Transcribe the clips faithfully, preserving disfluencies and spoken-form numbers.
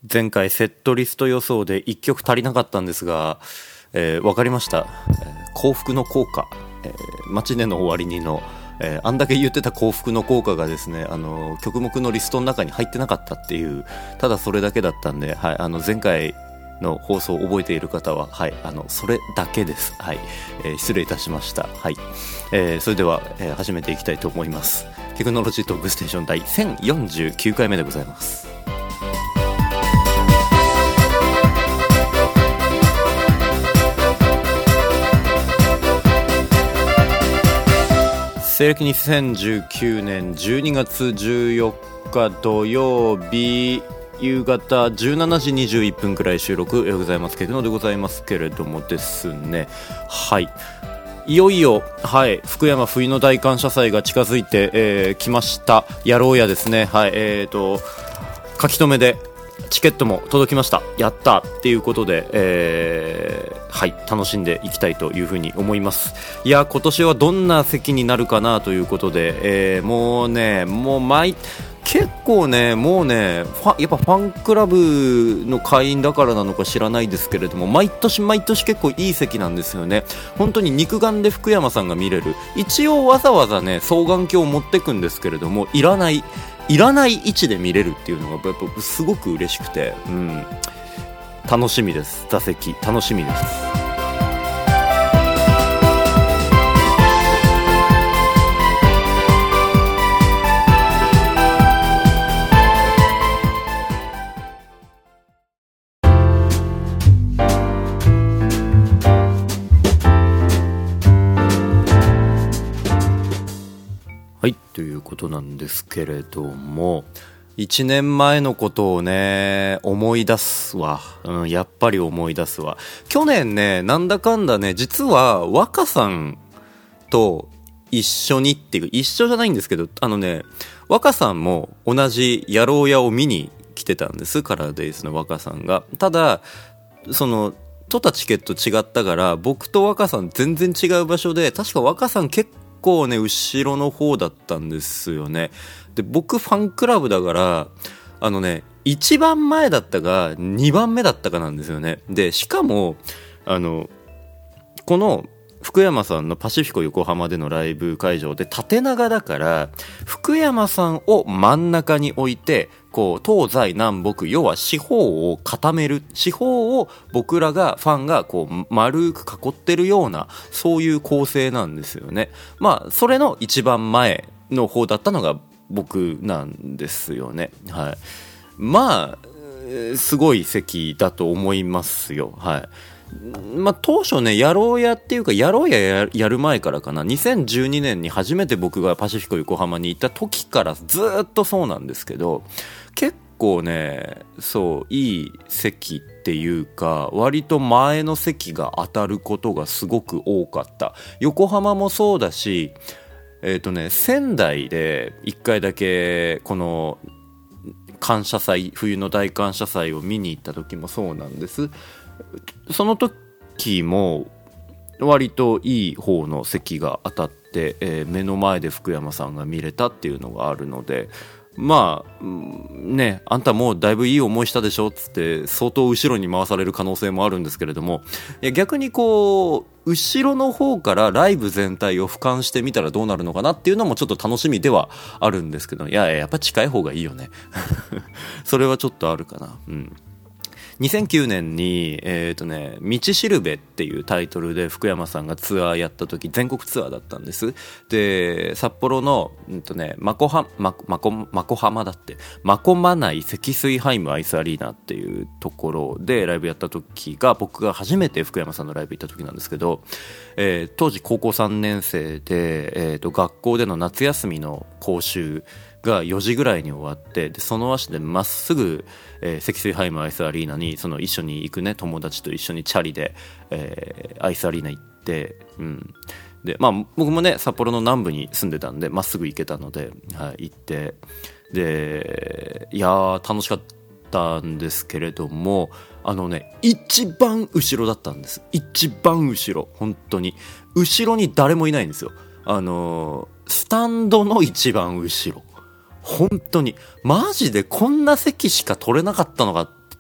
前回セットリスト予想でいっきょく足りなかったんですが、えー、分かりました、えー、幸福の効果、えー、マチネの終わりにの、えー、あんだけ言ってた幸福の効果がですね、あの曲目のリストの中に入ってなかったっていう、ただそれだけだったんで、はい、あの前回の放送を覚えている方は、はい、あのそれだけです、はい、えー、失礼いたしました、はい、えー、それでは、えー、始めていきたいと思います。テクノロジートークステーション第せんよんじゅうきゅうかいめでございます。西暦にせんじゅうきゅうねんじゅうにがつじゅうよっか土曜日夕方じゅうしちじにじゅういっぷんくらい収録でございますけれどもでございますけれどもですね、はい、いよいよ、はい、福山冬の大感謝祭が近づいてき、えー、ました。やろうやですね、はい、えーと書き留めでチケットも届きました。やったっていうことで、えー、はい楽しんでいきたいというふうに思います。いや今年はどんな席になるかなということで、えー、もうねもう毎結構ねもうねファやっぱファンクラブの会員だからなのか知らないですけれども、毎年毎年結構いい席なんですよね。本当に肉眼で福山さんが見れる。一応わざわざね双眼鏡を持ってくんですけれども、いらないいらない位置で見れるっていうのがやっぱすごく嬉しくて、うん、楽しみです。座席楽しみです。はいということなんですけれども、いちねんまえのことをね思い出すわ、うん、やっぱり思い出すわ。去年ねなんだかんだね実は若さんと一緒にっていう一緒じゃないんですけど、あのね若さんも同じやろうやを見に来てたんです。カラーデイズの若さんが。ただその取ったチケット違ったから僕と若さん全然違う場所で、確か若さん結構結構ね後ろの方だったんですよね。で僕ファンクラブだからあのねいちばんまえだったかにばんめだったかなんですよね。でしかもあのこの福山さんのパシフィコ横浜でのライブ会場で縦長だから、福山さんを真ん中に置いてこう東西南北要は四方を固める、四方を僕らがファンがこう丸く囲ってるようなそういう構成なんですよね。まあそれの一番前の方だったのが僕なんですよね。はい、まあすごい席だと思いますよ。はい。まあ、当初ねやろうやっていうかやろうや や, やる前からかな、にせんじゅうにねんに初めて僕がパシフィコ横浜に行った時からずっとそうなんですけど、結構ねそういい席っていうか割と前の席が当たることがすごく多かった。横浜もそうだし、えーとね、仙台でいっかいだけこの感謝祭冬の大感謝祭を見に行った時もそうなんです。その時も割といい方の席が当たって、えー、目の前で福山さんが見れたっていうのがあるので、まあねあんたもうだいぶいい思いしたでしょっつって相当後ろに回される可能性もあるんですけれども、いや逆にこう後ろの方からライブ全体を俯瞰してみたらどうなるのかなっていうのもちょっと楽しみではあるんですけど、いややっぱ近い方がいいよねそれはちょっとあるかな。うんにせんきゅうねんに、えーとね、道しるべっていうタイトルで福山さんがツアーやった時全国ツアーだったんです。で札幌の、うんとね、まこはままこまこ浜だってまこまない積水ハイムアイスアリーナっていうところでライブやった時が僕が初めて福山さんのライブ行った時なんですけど、えー、当時高校さんねん生で、えーと学校での夏休みの講習がよじぐらいに終わって、でその足でまっすぐ、えー、積水ハイムアイスアリーナにその一緒に行くね友達と一緒にチャリで、えー、アイスアリーナ行って、うん、でまあ僕もね札幌の南部に住んでたんでまっすぐ行けたので、はい、行ってでいやー楽しかったんですけれども、あのね一番後ろだったんです。一番後ろ、本当に後ろに誰もいないんですよ。あのー、スタンドの一番後ろ、本当にマジでこんな席しか取れなかったのかっ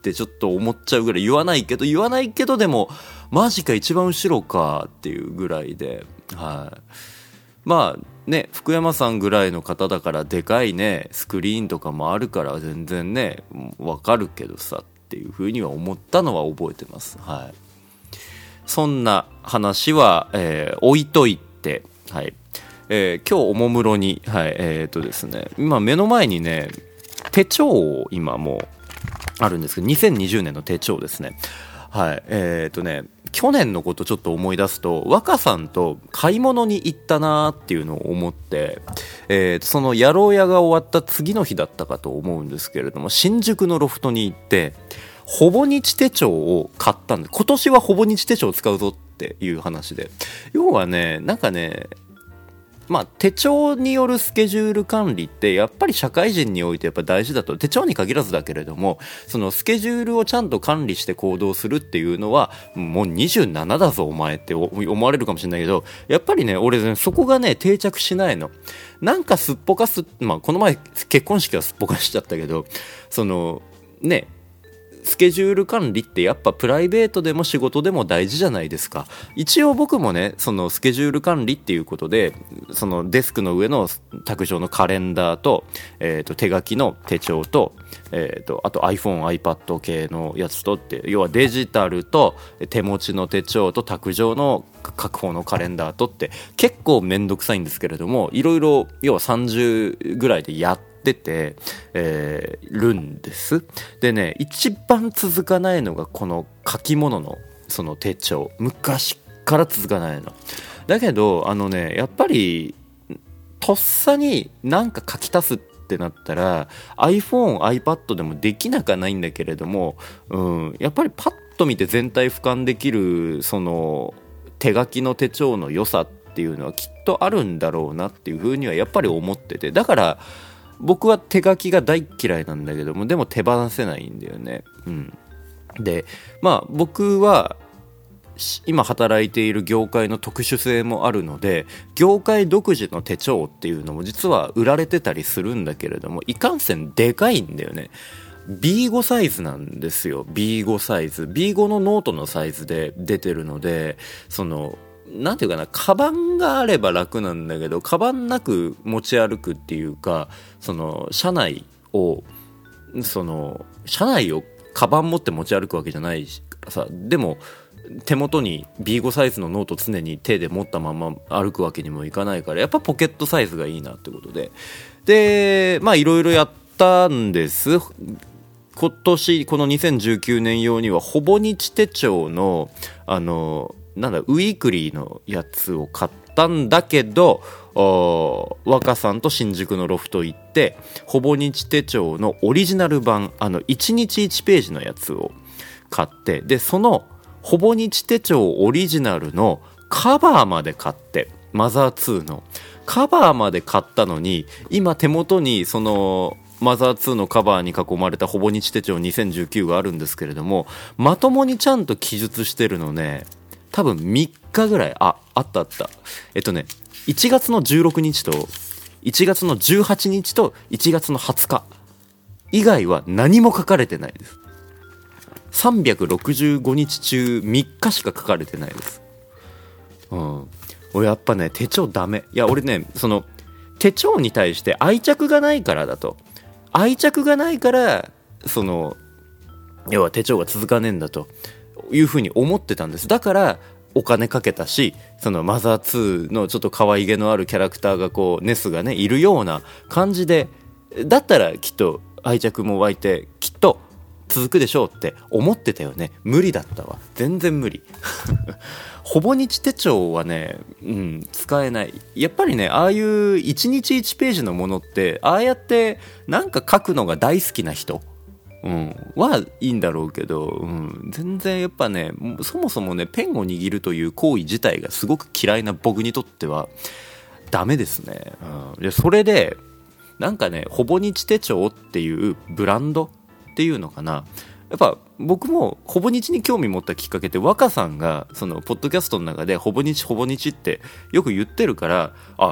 ってちょっと思っちゃうぐらい、言わないけど言わないけどでもマジか一番後ろかっていうぐらいで、はい。まあね、福山さんぐらいの方だからでかいねスクリーンとかもあるから全然ねわかるけどさっていう風には思ったのは覚えてます。はい。そんな話は、えー、置いといて、はい。えー、今日おもむろに、はい、えー、っとですね、今目の前にね手帳を今もうあるんですけど、にせんにじゅうねんの手帳ですね。はい。えー、っとね去年のことちょっと思い出すと、若さんと買い物に行ったなーっていうのを思って、えー、その野郎屋が終わった次の日だったかと思うんですけれども、新宿のロフトに行ってほぼ日手帳を買ったんです。今年はほぼ日手帳を使うぞっていう話で、要はね、なんかね、まあ、手帳によるスケジュール管理ってやっぱり社会人においてやっぱ大事だと。手帳に限らずだけれども、そのスケジュールをちゃんと管理して行動するっていうのはもうにじゅうななだぞお前って思われるかもしれないけど、やっぱりね俺ねそこがね定着しないの。なんかすっぽかす、まあこの前結婚式はすっぽかしちゃったけど、そのねスケジュール管理ってやっぱプライベートでも仕事でも大事じゃないですか。一応僕もねそのスケジュール管理っていうことで、そのデスクの上の卓上のカレンダーと、えー、と手書きの手帳と、えー、とあと iPhone、iPad 系のやつとって、要はデジタルと手持ちの手帳と卓上の各方のカレンダーとって結構めんどくさいんですけれども、いろいろ要はさんじゅうぐらいでやって出て、えー、るんです。でね、一番続かないのがこの書き物のその手帳、昔から続かないのだけど、あのねやっぱりとっさになんか書き足すってなったら iPhone、iPad でもできなくはないんだけれども、うん、やっぱりパッと見て全体俯瞰できるその手書きの手帳の良さっていうのはきっとあるんだろうなっていうふうにはやっぱり思ってて、だから僕は手書きが大嫌いなんだけども、でも手放せないんだよね。うん。で、まあ僕は今働いている業界の特殊性もあるので、業界独自の手帳っていうのも実は売られてたりするんだけれども、いかんせんでかいんだよね。ビーファイブ サイズなんですよ。ビーファイブ サイズ。ビーファイブ のノートのサイズで出てるので、そのなんていうかな、カバンがあれば楽なんだけど、カバンなく持ち歩くっていうか、その車内をその車内をカバン持って持ち歩くわけじゃないからさ、でも手元に ビーファイブ サイズのノート常に手で持ったまま歩くわけにもいかないから、やっぱポケットサイズがいいなってことで、でまあいろいろやったんです。今年このにせんじゅうきゅうねん用にはほぼ日手帳のあのなんだウィークリーのやつを買ったんだけど、若さんと新宿のロフト行ってほぼ日手帳のオリジナル版、あのいちにちいちページのやつを買って、でそのほぼ日手帳オリジナルのカバーまで買って、マザーツーのカバーまで買ったのに、今手元にそのマザーツーのカバーに囲まれたほぼ日手帳にせんじゅうきゅうがあるんですけれども、まともにちゃんと記述してるのね多分みっかぐらい、あ、あったあったえっとねいちがつのじゅうろくにちといちがつのじゅうはちにちといちがつのはつか以外は何も書かれてないです。さんびゃくろくじゅうごにち中みっかしか書かれてないです。うん。俺やっぱね手帳ダメ。いや俺ねその手帳に対して愛着がないからだと。愛着がないからその要は手帳が続かねえんだというふうに思ってたんです。だからお金かけたし、そのマザーツーのちょっと可愛げのあるキャラクターがこうネスがねいるような感じで、だったらきっと愛着も湧いてきっと続くでしょうって思ってたよね。無理だったわ、全然無理ほぼ日手帳はね、うん、使えない。やっぱりねああいういちにちいちページのものってああやってなんか書くのが大好きな人うん、はいいんだろうけど、うん、全然やっぱねそもそもねペンを握るという行為自体がすごく嫌いな僕にとってはダメですね、うん、でそれでなんかねほぼ日手帳っていうブランドっていうのかな、やっぱ僕もほぼ日に興味持ったきっかけって若さんがそのポッドキャストの中でほぼ日ほぼ日ってよく言ってるから、あ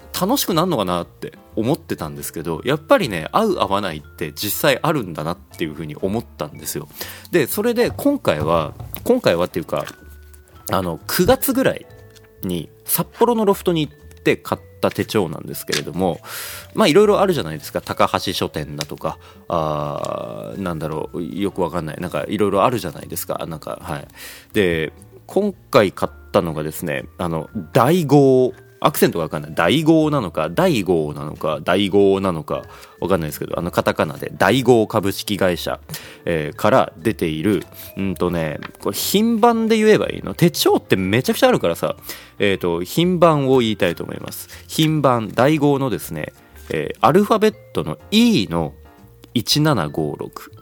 楽しくなるのかなって思ってたんですけど、やっぱりね合う合わないって実際あるんだなっていうふうに思ったんですよ。でそれで今回は今回はっていうかあのくがつぐらいに札幌のロフトに行って買った手帳なんですけれども、まあいろいろあるじゃないですか。高橋書店だとかあーなんだろうよくわかんないなんかいろいろあるじゃないですか。なんかはいで今回買ったのがですねあの大号アクセントが分かんない大号なのか大号なのか大号なのか分かんないですけどあのカタカナで大号株式会社、えー、から出ているうんとねこれ品番で言えばいいの手帳ってめちゃくちゃあるからさ、えーと品番を言いたいと思います。品番大号のですね、えー、アルファベットの E のいちななごろく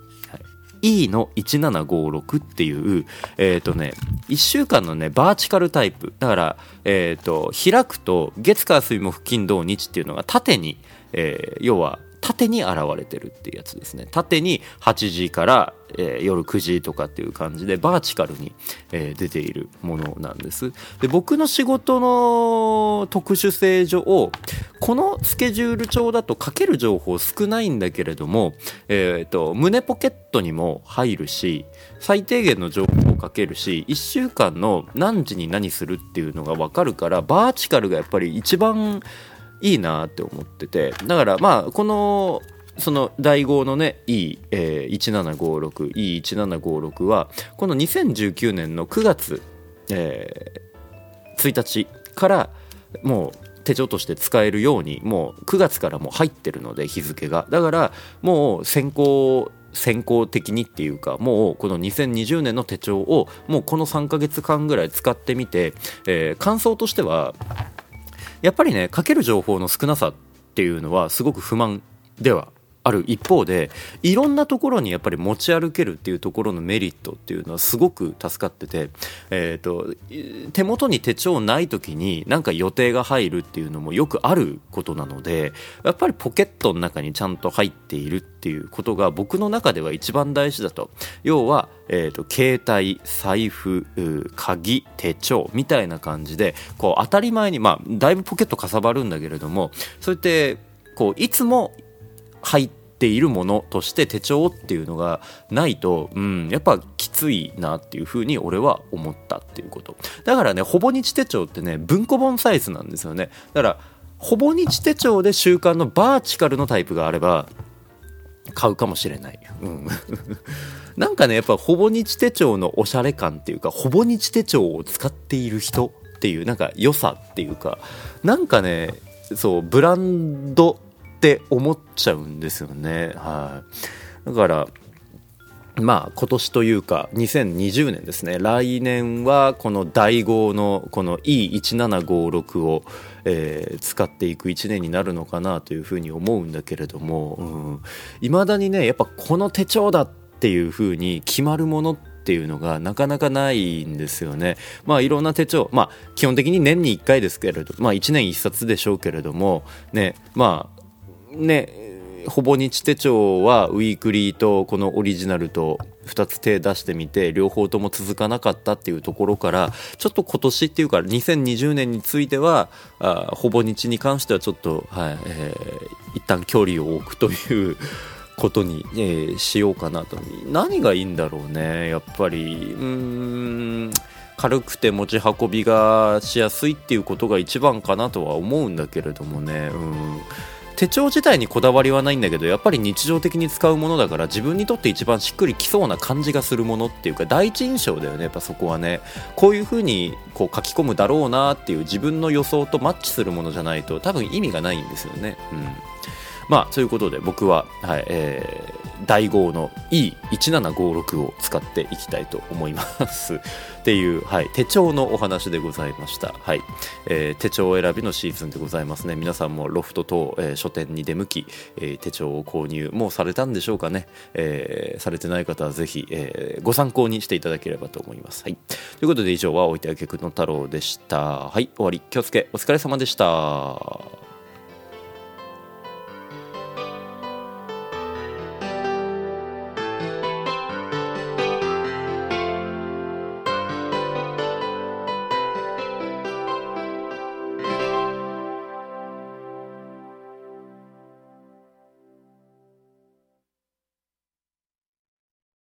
E のいちななごろくっていう、えーとね、いっしゅうかんのねバーチカルタイプだから、えーと開くと月火水木金土日っていうのが縦に、えー、要は縦に現れてるっていうやつですね。縦にはちじから、えー、夜くじとかっていう感じでバーチカルに、えー、出ているものなんです。で僕の仕事の特殊性上このスケジュール帳だと書ける情報少ないんだけれども、えーと胸ポケットにも入るし最低限の情報を書けるしいっしゅうかんの何時に何するっていうのが分かるからバーチカルがやっぱり一番いいなって思ってて、だからまあこのその大号のね イーいちななごろく イーいちななごろく はこのにせんじゅうきゅうねんのくがつ、えー、ついたちからもう手帳として使えるようにもうくがつからもう入ってるので日付がだからもう先行先行的にっていうかもうこのにせんにじゅうねんの手帳をもうこのさんかげつかんぐらい使ってみて、えー、感想としてはやっぱりね書ける情報の少なさっていうのはすごく不満ではある一方でいろんなところにやっぱり持ち歩けるっていうところのメリットっていうのはすごく助かってて、えーと、手元に手帳ない時になんか予定が入るっていうのもよくあることなのでやっぱりポケットの中にちゃんと入っているっていうことが僕の中では一番大事だと。要は、えーと、携帯、財布、鍵、手帳みたいな感じでこう当たり前にまあだいぶポケットかさばるんだけれどもそうやってこういつも入っているものとして手帳っていうのがないと、うん、やっぱきついなっていう風に俺は思ったっていうこと。だからねほぼ日手帳ってね文庫本サイズなんですよね。だからほぼ日手帳で週刊のバーチカルのタイプがあれば買うかもしれない、うん、なんかねやっぱほぼ日手帳のおしゃれ感っていうかほぼ日手帳を使っている人っていうなんか良さっていうかなんかねそうブランドって思っちゃうんですよね。はい。だからまあ今年というかにせんにじゅうねんですね。来年はこの大号のこの イーいちななごろく を、えー、使っていくいちねんになるのかなというふうに思うんだけれども、いまだにねやっぱこの手帳だっていうふうに決まるものっていうのがなかなかないんですよね。まあいろんな手帳、まあ基本的に年にいっかいですけれど、まあいちねんいっさつでしょうけれどもね、まあねほぼ日手帳はウィークリーとこのオリジナルとふたつ手出してみて両方とも続かなかったっていうところからちょっと今年っていうかにせんにじゅうねんについてはあほぼ日に関してはちょっと、はいえー、一旦距離を置くということに、えー、しようかなと。何がいいんだろうね。やっぱりうーん軽くて持ち運びがしやすいっていうことが一番かなとは思うんだけれどもね。うん手帳自体にこだわりはないんだけどやっぱり日常的に使うものだから自分にとって一番しっくりきそうな感じがするものっていうか第一印象だよね。やっぱそこはねこういう風にこう書き込むだろうなっていう自分の予想とマッチするものじゃないと多分意味がないんですよね。うんまあということで僕は、はいえー、大号の イーいちななごろく を使っていきたいと思いますっていう、はい、手帳のお話でございました。はいえー、手帳選びのシーズンでございますね。皆さんもロフト等、えー、書店に出向き、えー、手帳を購入もうされたんでしょうかね。えー、されてない方はぜひ、えー、ご参考にしていただければと思います。はい、ということで以上はおいてあげくの太郎でした。はい終わり。気をつけお疲れ様でした。